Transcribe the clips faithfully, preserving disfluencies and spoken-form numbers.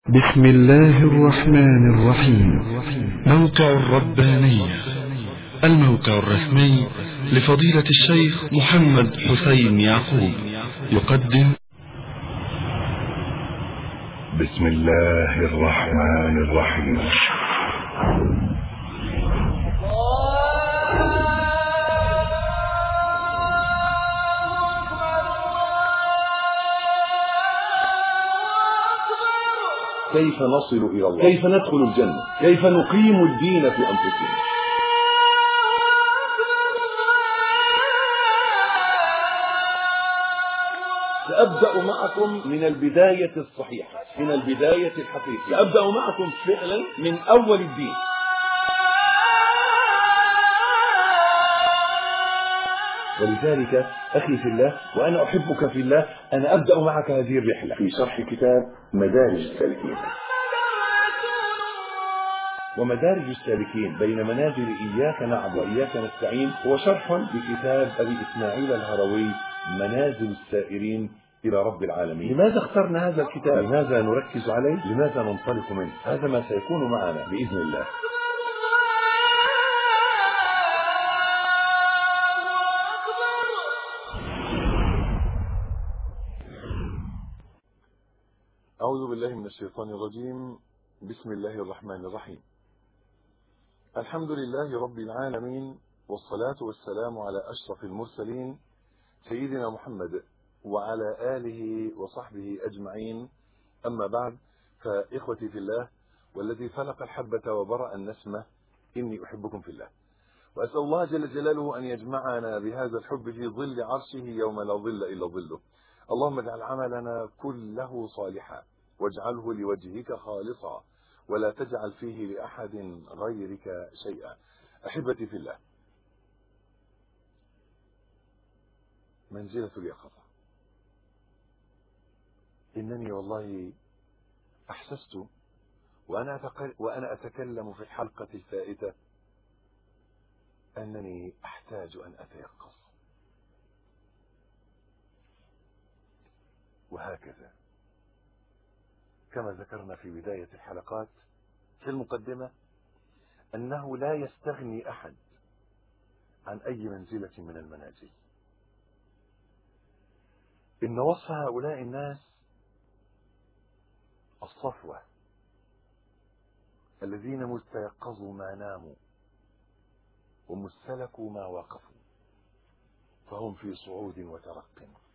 بسم الله الرحمن الرحيم. موقع الربانية، الموقع الرسمي لفضيلة الشيخ محمد حسين يعقوب، يقدم. بسم الله الرحمن الرحيم. كيف نصل إلى الله؟ كيف ندخل الجنة؟ كيف نقيم الدين في أنفسنا؟ سأبدأ معكم من البداية الصحيحة، من البداية الحقيقية. سأبدأ معكم فعلا من أول الدين. ولذلك أخي في الله وأنا أحبك في الله، أنا أبدأ معك هذه الرحلة في شرح كتاب مدارج السالكين. ومدارج السالكين بين منازل إياك نعبد وإياك نستعين هو شرح لكتاب أبي إسماعيل الهروي منازل السائرين إلى رب العالمين. لماذا اخترنا هذا الكتاب؟ لماذا نركز عليه؟ لماذا ننطلق منه؟ هذا ما سيكون معنا بإذن الله. أعوذ بالله من الشيطان الرجيم. بسم الله الرحمن الرحيم. الحمد لله رب العالمين، والصلاة والسلام على أشرف المرسلين سيدنا محمد وعلى آله وصحبه أجمعين. أما بعد، فإخوتي في الله والذي فلق الحبة وبرأ النسمة، إني أحبكم في الله، وأسأل الله جل جلاله أن يجمعنا بهذا الحب في ظل عرشه يوم لا ظل إلا ظله. اللهم اجعل عملنا كله صالحا، واجعله لوجهك خالصا، ولا تجعل فيه لأحد غيرك شيئا. أحبتي في الله، منزلة اليقظة. إنني والله أحسست وأنا وأنا أتكلم في الحلقة الفائتة أنني أحتاج أن أتيقظ، وهكذا كما ذكرنا في بداية الحلقات في المقدمة أنه لا يستغني أحد عن أي منزلة من المنازل. إن وصف هؤلاء الناس الصفوة الذين مستيقظوا ما ناموا ومستلكوا ما وقفوا، فهم في صعود وترق.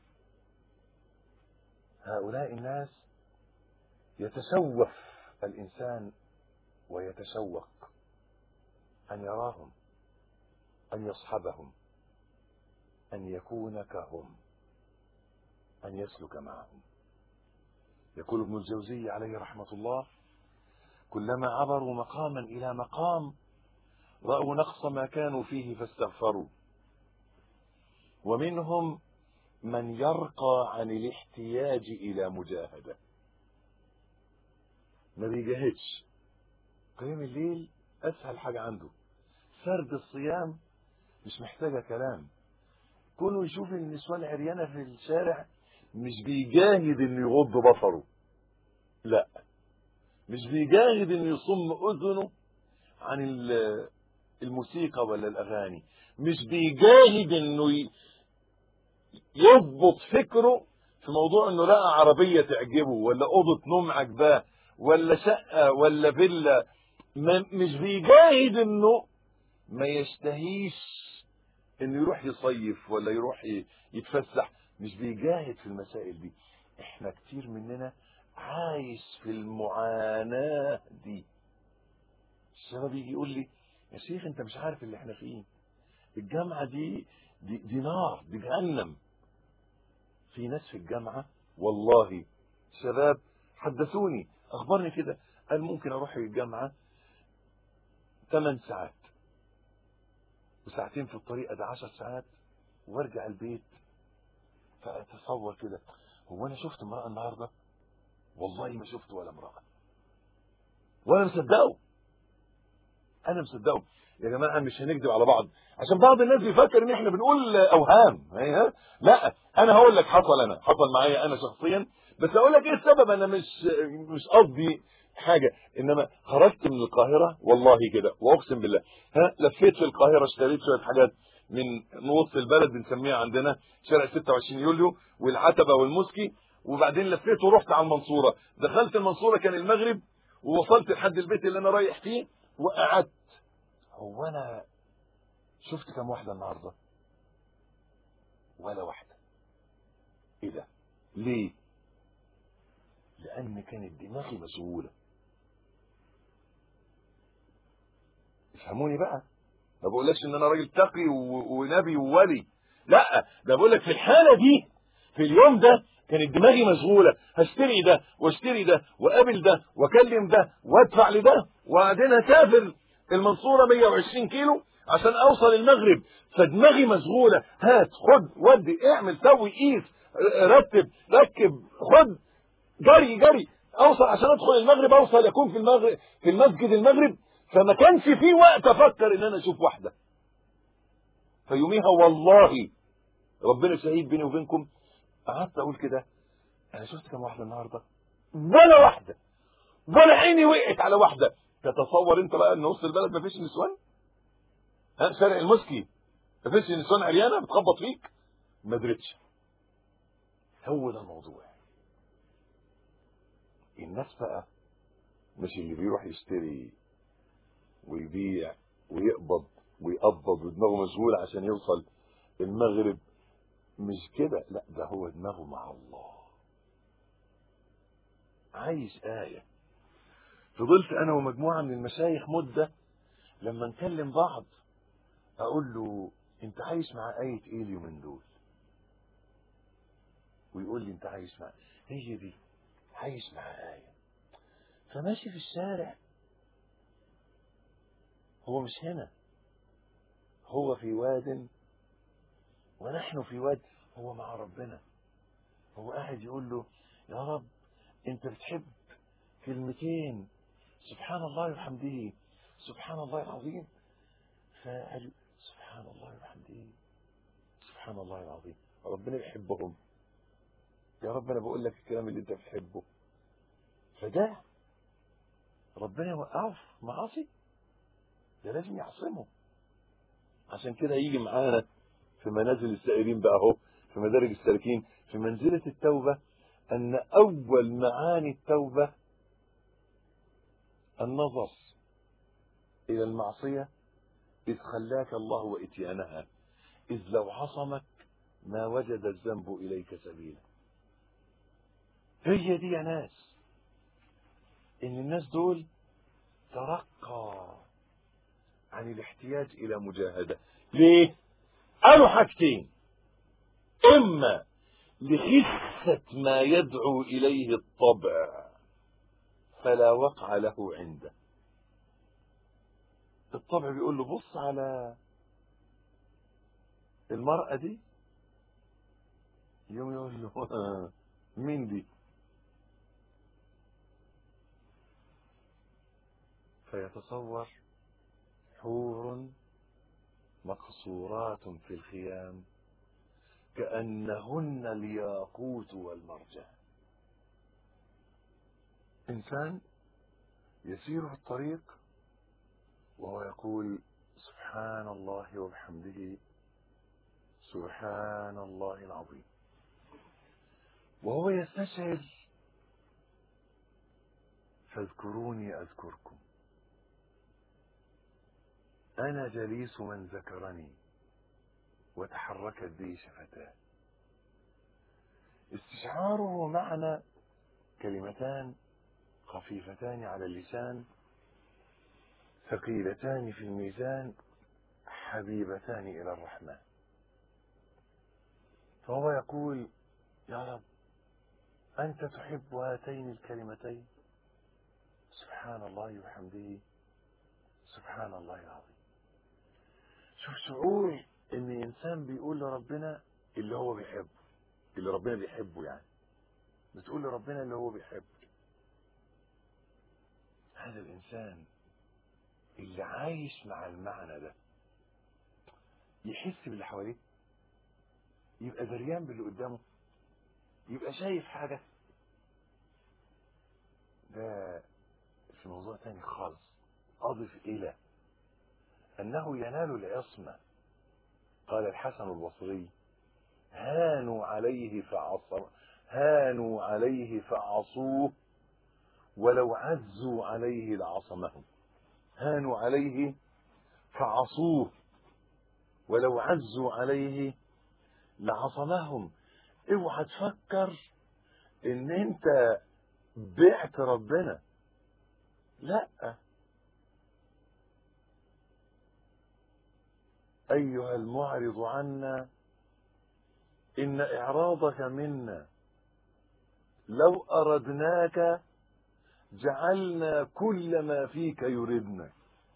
هؤلاء الناس يتشوف الإنسان ويتشوق أن يراهم، أن يصحبهم، أن يكون كهم، أن يسلك معهم. يقول ابن الجوزي عليه رحمة الله: كلما عبروا مقاما إلى مقام رأوا نقص ما كانوا فيه فاستغفروا. ومنهم من يرقى عن الاحتياج إلى مجاهدة، ما بيجاهدش. قيام الليل أسهل حاجة عنده، سرد الصيام مش محتاجة كلام. كونه يشوف النسوان عريانة في الشارع مش بيجاهد انه يغض بصره، لا، مش بيجاهد انه يصم اذنه عن الموسيقى ولا الاغاني، مش بيجاهد انه يضبط فكره في موضوع انه لقى عربية تعجبه ولا اوضة نوم عجباه ولا شقة ولا فيلا. مش بيجاهد انه ما يشتهيش انه يروح يصيف ولا يروح يتفسح، مش بيجاهد في المسائل دي. احنا كتير مننا عايش في المعاناة دي. الشباب يجي يقول لي: يا شيخ انت مش عارف اللي احنا فيه، الجامعة دي دي, دي نار، دي جهنم. في ناس في الجامعة والله شباب حدثوني اخبرني كده، قال ممكن اروح الجامعة ثمان ساعات وساعتين في الطريق، ده عشر ساعات، وارجع البيت. فاتصور كده، هو انا شفت امرأة النهاردة؟ والله ما شفت ولا امرأة، وانا مصدقه، انا مصدقه. يا جماعة مش هنكذب على بعض، عشان بعض الناس بيفكر ان احنا بنقول اوهام. لا، انا هقول لك حصل، انا حصل معايا انا شخصيا بس اقول لك ايه السبب، انا مش مش قصدي حاجه، انما خرجت من القاهره والله كده واقسم بالله، ها لفيت في القاهره، اشتريت شويه حاجات من نص البلد بنسميها عندنا شارع ستة وعشرين يوليو والعتبه والمسكي، وبعدين لفيت ورحت على المنصوره، دخلت المنصوره كان المغرب، ووصلت لحد البيت اللي انا رايح فيه وقعدت. هو انا شفت كم واحده النهارده؟ ولا واحده. ايه ده؟ ليه؟ لان كانت دماغي مشغوله. افهموني بقى، ما بقولكش ان انا راجل تقي ونبي وولي، لا، ده بقول لك في الحاله دي في اليوم ده كانت دماغي مشغوله، هشتري ده واشتري ده واقابل ده واكلم ده وادفع لده، وبعدين هسافر المنصوره مية وعشرين كيلو عشان اوصل المغرب، فدماغي مشغوله، هات خد ودي اعمل سوي قيس رتب ركب خد، جري جري اوصل عشان ادخل المغرب، اوصل اكون في المغرب في المسجد المغرب، فما كانش في وقت افكر ان انا اشوف واحده. فيوميها والله ربنا شهيد بيني وبينكم، قعدت اقول كده انا شفت كم واحده النهارده؟ ولا واحده، ولا عيني وقعت على واحده. تتصور انت بقى ان وسط البلد ما فيش نسوان؟ ها شارع المسكي ما فيش نسوان عريانه بتخبط فيك؟ ما درتش. هو ده الموضوع. الناس بقى مش اللي بيروح يشتري ويبيع ويقبض ويقبض ودماغه مشغوله عشان يوصل المغرب، مش كده، لا، ده هو دماغه مع الله، عايش آية. فضلت انا ومجموعه من المشايخ مده لما نكلم بعض اقول له انت عايش مع آية ايه اليومين دول؟ ويقول لي انت عايش مع هي دي، عايش مع آية. فماشي في الشارع، هو مش هنا، هو في واد ونحن في واد، هو مع ربنا، هو قاعد يقول له يا رب انت بتحب كلمتين سبحان الله وبحمده سبحان الله العظيم، فقال سبحان الله وبحمده سبحان الله العظيم، ربنا يحبهم. يا رب انا بقول لك الكلام اللي انت بتحبه، فده ربنا يوقعه في معاصي، ده لازم يعصمه. عشان كده يجي معانا في منازل السائرين بقى اهو، في مدارج السالكين، في منزلة التوبة، ان اول معاني التوبة النظر الى المعصية اذ خلاك الله واتيانها، اذ لو عصمك ما وجد الذنب اليك سبيلا. هي دي يا ناس، ان الناس دول ترقى عن الاحتياج الى مجاهدة. ليه؟ قالوا حاجتين، اما لخفة ما يدعو اليه الطبع فلا وقع له عنده. الطبع بيقول له بص على المرأة دي، يوم يقول له مين دي؟ فيتصور حور مقصورات في الخيام كأنهن الياقوت والمرجان. إنسان يسير في الطريق وهو يقول سبحان الله وبحمده سبحان الله العظيم، وهو يستشعر فاذكروني أذكركم، أنا جليس من ذكرني وتحركت بي شفتاه. استشعاره معنى كلمتان خفيفتان على اللسان ثقيلتان في الميزان حبيبتان إلى الرحمن. فهو يقول يا رب أنت تحب هاتين الكلمتين سبحان الله وبحمده سبحان الله العظيم. شوف شعور ان انسان بيقول لربنا اللي هو بيحبه، اللي ربنا بيحبه، يعني بتقول لربنا اللي هو بيحبه. هذا الانسان اللي عايش مع المعنى ده يحس باللي حواليه، يبقى دريان باللي قدامه، يبقى شايف حاجة، ده في موضوع تاني خالص. أضف إلى أنه ينال العصمة. قال الحسن البصري: هانوا عليه فعصوا هانوا عليه فعصوه ولو عزوا عليه لعصمهم. هانوا عليه فعصوه ولو عزوا عليه لعصمهم. اوعى تفكر ان انت بعت ربنا، لا. ايها المعرض عنا ان اعراضك منا لو اردناك جعلنا كل ما فيك يردنا.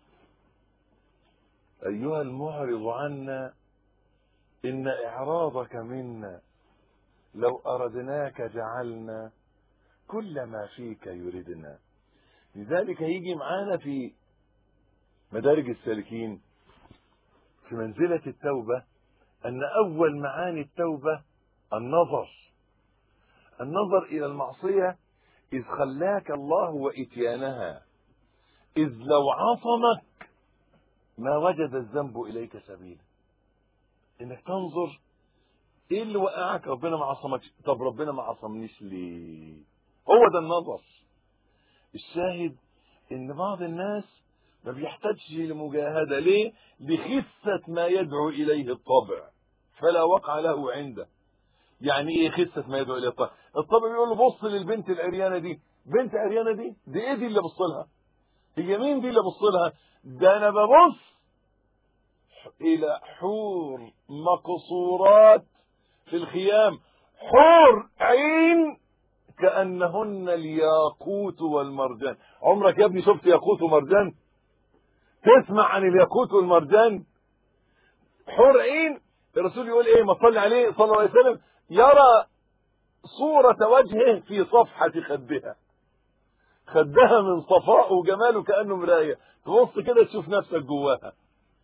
ايها المعرض عنا ان اعراضك منا لو اردناك جعلنا كل ما فيك يردنا. لذلك هيجي معانا في مدارج السالكين في منزلة التوبة أن أول معاني التوبة النظر النظر إلى المعصية إذ خلاك الله وإتيانها، إذ لو عصمك ما وجد الذنب إليك سبيلا. إنك تنظر إيه اللي وقعك، ربنا ما عصمكش، طب ربنا ما عصمنيش ليه؟ هو ده النظر. الشاهد إن بعض الناس ما بيحتاجش لمجاهدة. ليه؟ لخسة ما يدعو إليه الطبع فلا وقع له عنده. يعني ايه خسة ما يدعو إليه الطبع؟ الطبع بيقول له بص للبنت العريانة دي. بنت عريانة دي دي ايه دي اللي بص لها؟ هي مين دي اللي بص لها؟ ده انا ببص الى حور مقصورات في الخيام، حور عين كأنهن الياقوت والمرجان. عمرك يا ابني شفت ياقوت ومرجان؟ تسمع عن الياقوت والمرجان؟ حور عين. الرسول يقول ايه؟ ما صلي عليه صلى الله عليه وسلم: يرى صورة وجهه في صفحة خدها. خدها من صفاء وجماله كأنه مراية، تبص كده تشوف نفسك جواها.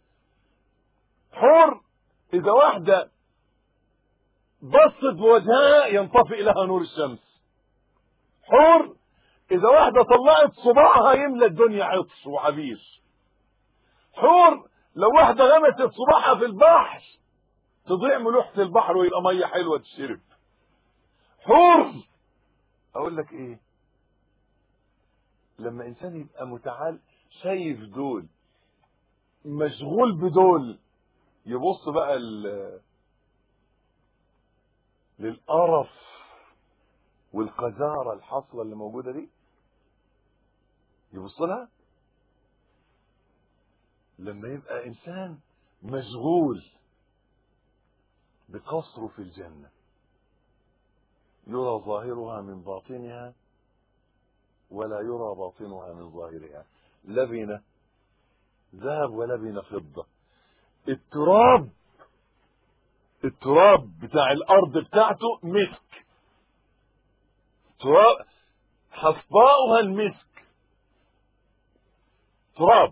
حور إذا واحدة بصت بوجهها ينطفئ لها نور الشمس. حور إذا واحدة طلعت صباعها يملى الدنيا عطش وعبير. حور لو واحدة غمست صباعها في البحر تضيع ملوحة البحر ويبقى مية حلوة تشرب. حور. أقول لك إيه؟ لما إنسان يبقى متعال شايف دول مشغول بدول، يبص بقى للقرف والقذارة الحاصلة اللي موجودة دي، يبص لها. لما يبقى إنسان مشغول بقصره في الجنة يرى ظاهرها من باطنها ولا يرى باطنها من ظاهرها. لبنة ذهب ولبنة فضة. التراب التراب بتاع الأرض بتاعته مسك، تراب حصباؤها المسك، تراب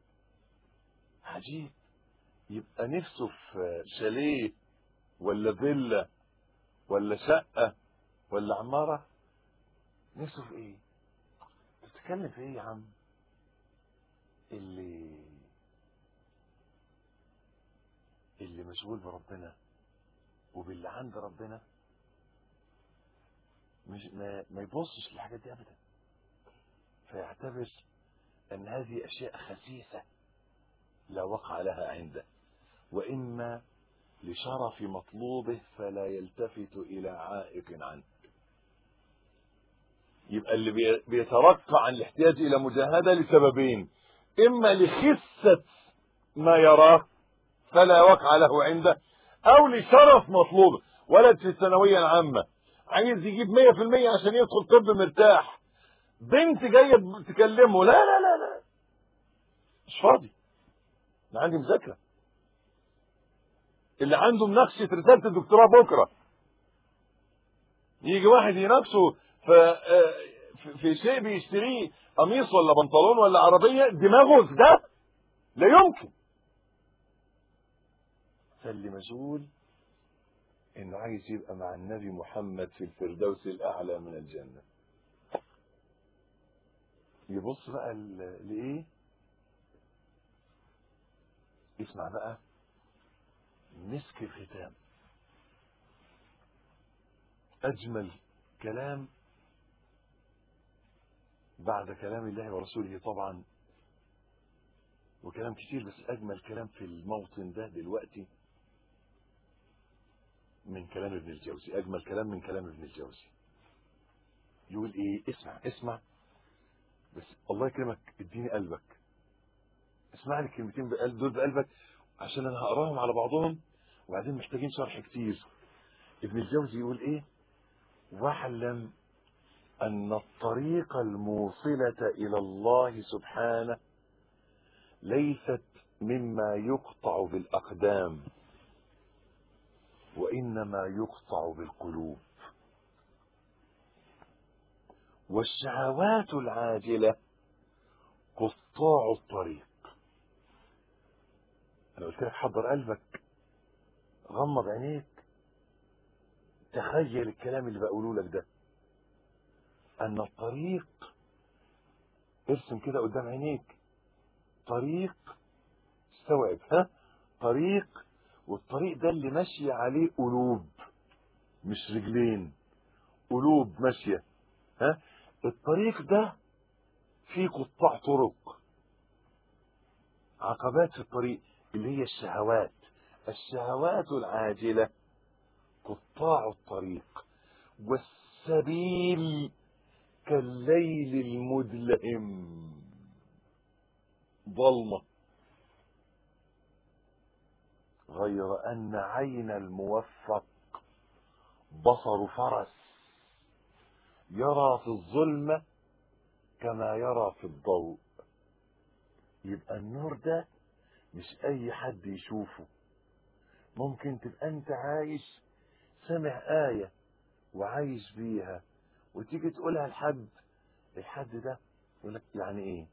عجيب. يبقى نفسه في شاليه ولا فيلا ولا شقة ولا عمارة. نفسه في ايه؟ بتتكلم في ايه يا عم؟ اللي اللي مشغول بربنا وباللي عند ربنا مش ما, ما يبصش للحاجات دي ابدا، فيعتبر ان هذه اشياء خسيسة لا وقع لها عنده، واما لشرف مطلوبه فلا يلتفت الى عائق عنه. يبقى اللي بيترقى عن الاحتياج الى مجاهدة لسببين: اما لخسة ما يراه فلا وقع له عنده، او لشرف مطلوبه. ولد في الثانوية العامة عايز يجيب مية في المية عشان يدخل طب مرتاح، بنت جاية تكلمه: لا لا لا لا مش فاضي، انا عندي مذاكرة. اللي عنده مناقشة رسالة الدكتوراه بكرة، يجي واحد يناقشه في في شيء بيشتريه، قميص ولا بنطلون ولا عربية، دماغه في ده لا يمكن. فاللي مشغول انه عايز يبقى مع النبي محمد في الفردوس الاعلى من الجنة. يبص بقى لإيه؟ اسمع بقى مسك الختام، أجمل كلام بعد كلام الله ورسوله طبعا، وكلام كتير، بس أجمل كلام في الموطن ده دلوقتي من كلام ابن الجوزي، أجمل كلام من كلام ابن الجوزي. يقول إيه؟ اسمع اسمع بس الله يكرمك، اديني قلبك، اسمع لي الكلمتين بقلب دول بقلبك، عشان أنا هقراهم على بعضهم وبعدين محتاجين شرح كتير. ابن الجوزي يقول إيه؟ واعلم أن الطريق الموصلة إلى الله سبحانه ليست مما يقطع بالأقدام، وإنما يقطع بالقلوب. والشهوات العاجلة قطاع الطريق. أنا قلت لك حضر قلبك، غمض عينيك، تخيل الكلام اللي بقوله لك ده، أن الطريق، ارسم كده قدام عينيك طريق، استوعب، ها، طريق، والطريق ده اللي ماشي عليه قلوب مش رجلين، قلوب ماشية، ها. الطريق ده فيه قطاع طرق، عقبات في الطريق اللي هي الشهوات. الشهوات العاجلة قطاع الطريق، والسبيل كالليل المظلم، ظلمة. غير أن عين الموفق بصر فرس، يرى في الظلمة كما يرى في الضوء. يبقى النور ده مش أي حد يشوفه. ممكن تبقى أنت عايش سمع آية وعايش بيها، وتيجي تقولها لحد، الحد ده يقول لك يعني إيه؟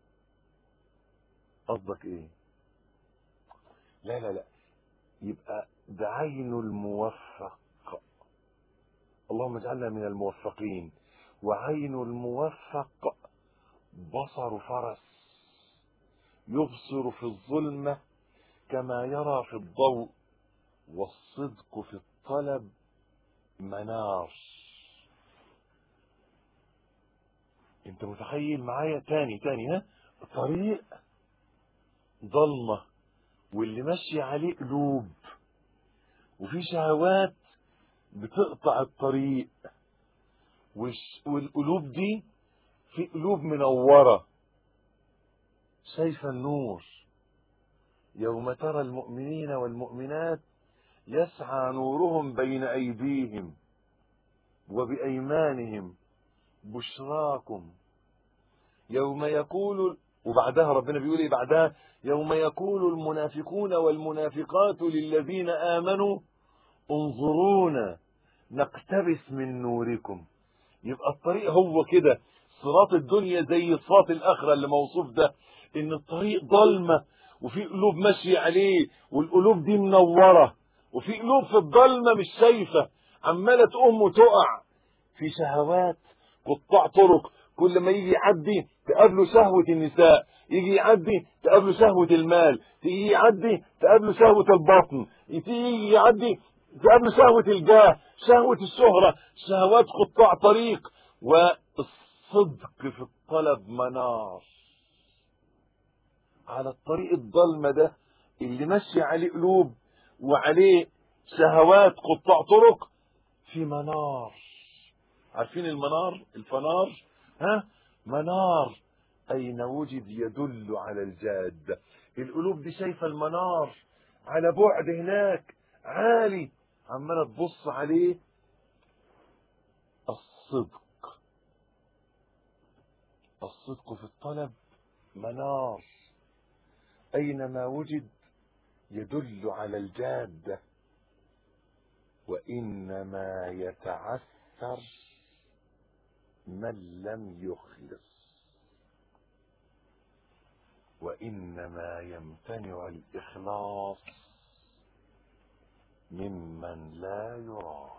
قصدك إيه؟ لا لا لا، يبقى ده عين الموفق. اللهم اجعلنا من الموفقين. وعين الموفق بصر فرس، يبصر في الظلمة كما يرى في الضوء. والصدق في الطلب منار. انت متخيل معايا؟ تاني تاني ها، طريق ضلمة واللي ماشي عليه قلوب، وفي شهوات بتقطع الطريق، والقلوب دي في قلوب منورة شايفة النور. يوم ترى المؤمنين والمؤمنات يسعى نورهم بين أيديهم وبأيمانهم بشراكم يوم يقول، وبعدها ربنا بيقول ايه بعدها؟ يوم يقول المنافقون والمنافقات للذين آمنوا انظرونا نقتبس من نوركم. يبقى الطريق هو كده، صراط الدنيا زي صراط الآخرة اللي موصوف ده، ان الطريق ضلمة وفي قلوب ماشية عليه، والقلوب دي منورة، وفي قلوب في الضلمة مش شايفة، عمالة تقوم وتقع في شهوات قطاع طرق. كل ما يجي يعدي تقابله شهوة النساء، يجي يعدي تقابله شهوة المال، تيجي يعدي تقابله شهوة البطن، تيجي يعدي تقابله شهوة الجاه، شهوة الشهرة، شهوات قطاع طريق. والصدق في الطلب منار. على الطريق الضلمة ده اللي ماشي عليه قلوب وعليه شهوات قطاع طرق، في منار. عارفين المنار؟ الفنار، ها، منار أين وجد يدل على الجادة. القلوب دي شايفة المنار على بعد هناك عالي، عمالة تبص عليه. الصدق، الصدق في الطلب منار أينما وجد يدل على الجادة. وإنما يتعثر من لم يخلص، وإنما يمتنع الإخلاص ممن لا يراد.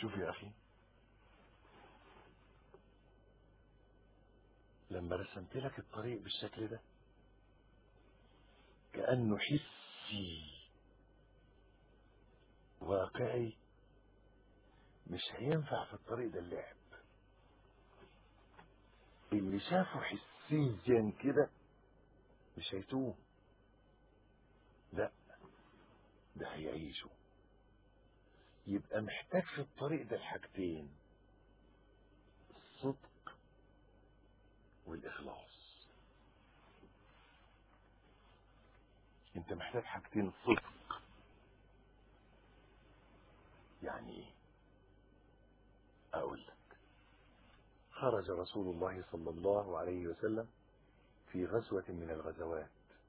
شوف يا أخي، لما رسمت لك الطريق بالشكل ده كأنه حسي واقعي، مش هينفع في الطريق ده اللعب. اللي شافه حسيا كده مش هيتوه، لا ده هيعيشه. يبقى محتاج في الطريق ده الحاجتين، الصدق والإخلاص. انت محتاج حاجتين، الصدق يعني ايه؟ اقول لك. خرج رسول الله صلى الله عليه وسلم في غزوة من الغزوات،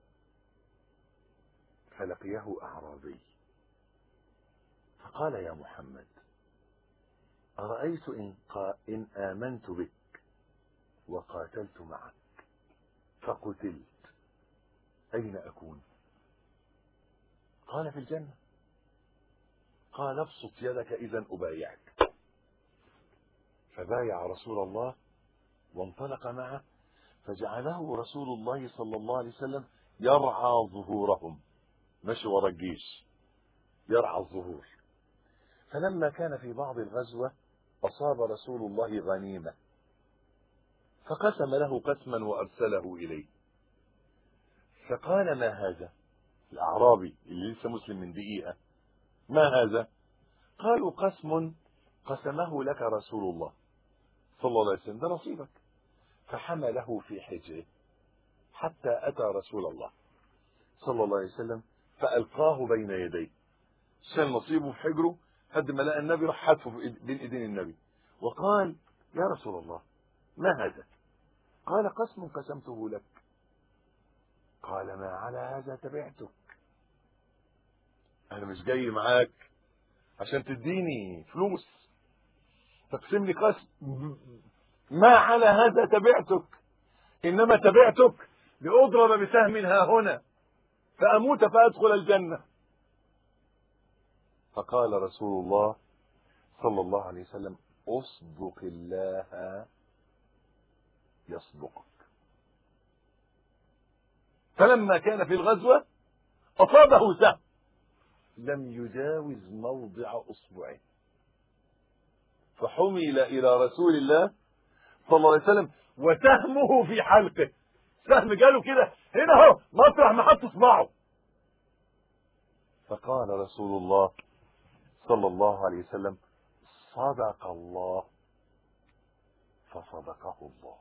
فلقيه أعرابي فقال: يا محمد، أرأيت إن, قا إن آمنت بك وقاتلت معك فقتلت أين أكون؟ قال: في الجنة. قال: ابسط يدك إذا أبايعك. فبايع رسول الله وانطلق معه، فجعله رسول الله صلى الله عليه وسلم يرعى ظهورهم، مشي ورا الجيش يرعى الظهور. فلما كان في بعض الغزوة أصاب رسول الله غنيمة، فقسم له قسما وأرسله إليه. فقال: ما هذا؟ الأعرابي اللي لسه مسلم من دقيقة: ما هذا؟ قالوا: قسم قسمه لك رسول الله صلى الله عليه وسلم، ده نصيبك. فحمله في حجره حتى أتى رسول الله صلى الله عليه وسلم فألقاه بين يديه، شال نصيبه في حجره حد ما لقى النبي، راح حدفه بين ايدين النبي وقال: يا رسول الله ما هذا؟ قال: قسم قسمته لك. قال: ما على هذا تبعتك، انا مش جاي معاك عشان تديني فلوس تقسم لي قسم، ما على هذا تبعتك، انما تبعتك لأضرب بسهم ها هنا فأموت فأدخل الجنة. فقال رسول الله صلى الله عليه وسلم: اصدق الله يصدقك. فلما كان في الغزوة أصابه سهم لم يجاوز موضع أصبعه، فحمل إلى رسول الله صلى الله عليه وسلم وسهمه في حلقه، سهم جاله كده هنا اهو مطرح ما حط اصبعه. فقال رسول الله صلى الله عليه وسلم: صدق الله فصدقه الله.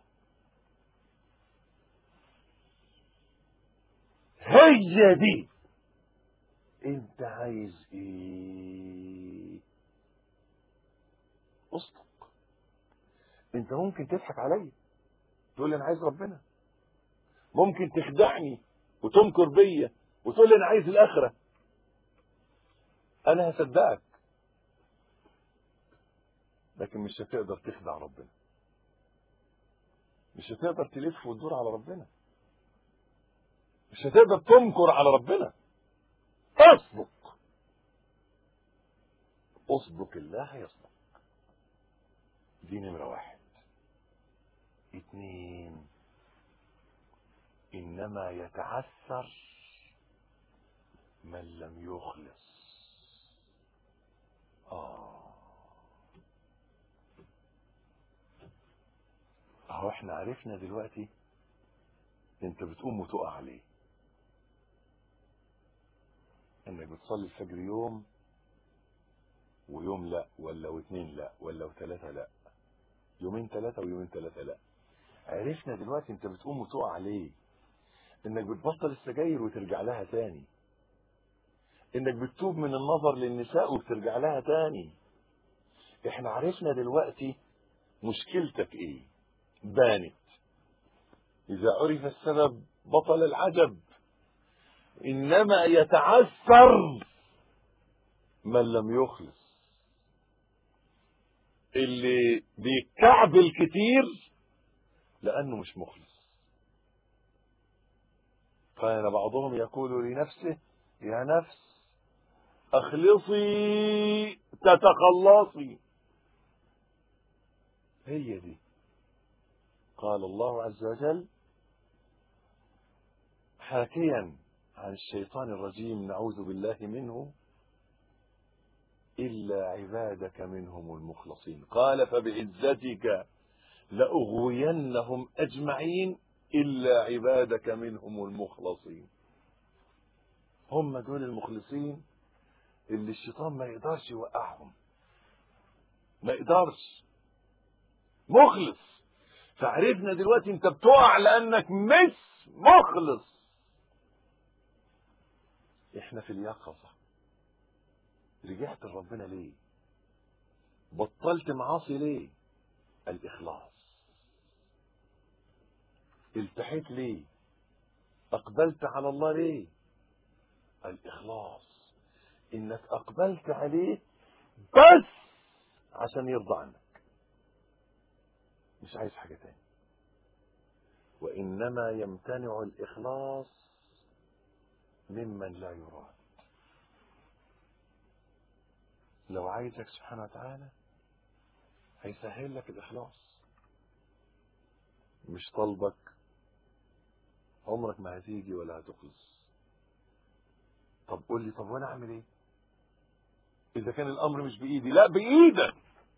هي دي. انت عايز ايه؟ اصدق. انت ممكن تضحك عليا تقول لي انا عايز ربنا، ممكن تخدعني وتنكر بيا وتقول لي انا عايز الاخره، انا هصدقك، لكن مش هتقدر تخدع ربنا، مش هتقدر تلف وتدور على ربنا، مش هتقدر تنكر على ربنا. اصدق. اصدق الله يصدق. دي نمرة واحد. اتنين: انما يتعثر من لم يخلص. اه اهو احنا عرفنا دلوقتي انت بتقوم وتقع عليه، انك بتصلي الفجر يوم ويوم لا، ولا واثنين لا، ولا وثلاثة لا، يومين ثلاثة ويومين ثلاثة لا. عرفنا دلوقتي انت بتقوم وتقع عليه، انك بتبطل السجاير وترجع لها تاني، انك بتتوب من النظر للنساء وبترجع لها تاني. احنا عرفنا دلوقتي مشكلتك ايه، بانت. اذا عرف السبب بطل العجب. انما يتعثر من لم يخلص. اللي بيكعبل كتير لانه مش مخلص. كان بعضهم يقول لنفسه: يا نفس اخلصي تتخلصي. هي دي. قال الله عز وجل حاكيا عن الشيطان الرجيم نعوذ بالله منه: إلا عبادك منهم المخلصين. قال فبعزتك لأغوينهم أجمعين إلا عبادك منهم المخلصين. هم دول المخلصين اللي الشيطان ما يقدرش يوقعهم، ما يقدرش. مخلص. فعرفنا دلوقتي انت بتقع لأنك مش مخلص. احنا في اليقظة. رجعت لربنا ليه؟ بطلت معاصي ليه؟ الإخلاص. التحيت ليه؟ أقبلت على الله ليه؟ الإخلاص. إنك أقبلت عليه بس عشان يرضى عنك، مش عايز حاجة تاني. وإنما يمتنع الإخلاص ممن لا يراد. لو عايزك سبحانه وتعالى هيسهل لك الإخلاص. مش طلبك عمرك ما هتيجي ولا هتخلص. طب قول لي، طب وانا اعمل ايه اذا كان الامر مش بايدي؟ لا، بايدك.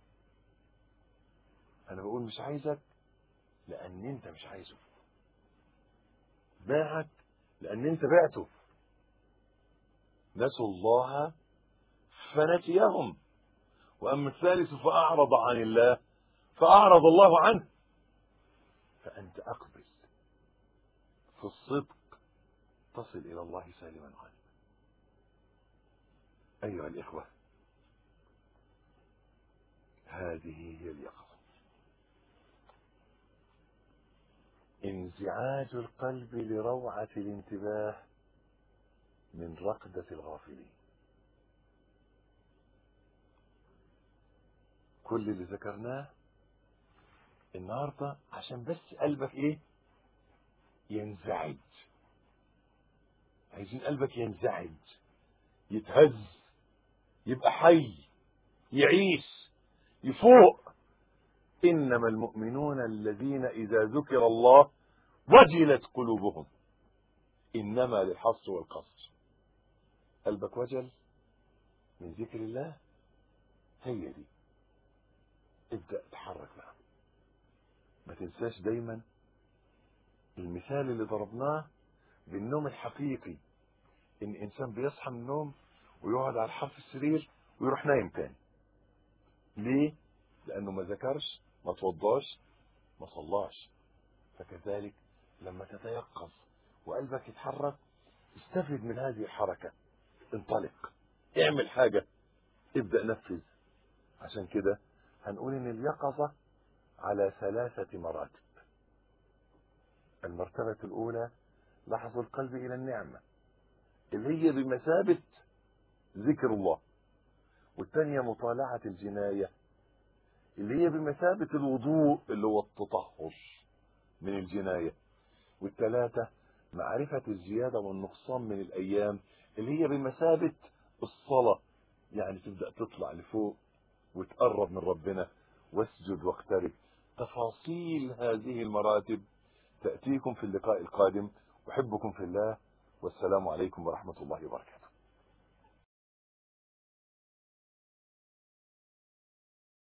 انا بقول مش عايزك لان انت مش عايزه. باعك لان انت بعته. نسوا الله فنسيهم. واما الثالث فاعرض عن الله فاعرض الله عنه. فانت اقبل في الصدق تصل الى الله سالما غانما. ايها الاخوه، هذه هي اليقظه. انزعاج القلب لروعه الانتباه من رقدة الغافلين. كل اللي ذكرناه النهارده عشان بس قلبك ايه؟ ينزعج. عايزين قلبك ينزعج، يتهز، يبقى حي، يعيش، يفوق. انما المؤمنون الذين اذا ذكر الله وجلت قلوبهم. انما للحصر والقصر. قلبك وجل من ذكر الله، هي دي. ابدأ تحرك بقى. ما تنساش دايما المثال اللي ضربناه بالنوم الحقيقي. ان انسان بيصحى من النوم ويقعد على حرف السرير ويروح نايم تاني. ليه؟ لانه ما ذكرش، ما توضاش، ما صلاش. فكذلك لما تتيقظ وقلبك يتحرك، استفد من هذه الحركة. انطلق، اعمل حاجة، ابدأ نفذ. عشان كده هنقول ان اليقظة على ثلاثة مراتب. المرتبة الاولى لحظ القلب الى النعمة اللي هي بمثابة ذكر الله، والثانية مطالعة الجناية اللي هي بمثابة الوضوء اللي هو التطهر من الجناية، والثلاثة معرفة الزيادة والنقصان من الأيام اللي هي بمثابة الصلاة. يعني تبدأ تطلع لفوق وتقرب من ربنا واسجد واقترب. تفاصيل هذه المراتب تأتيكم في اللقاء القادم. أحبكم في الله، والسلام عليكم ورحمة الله وبركاته.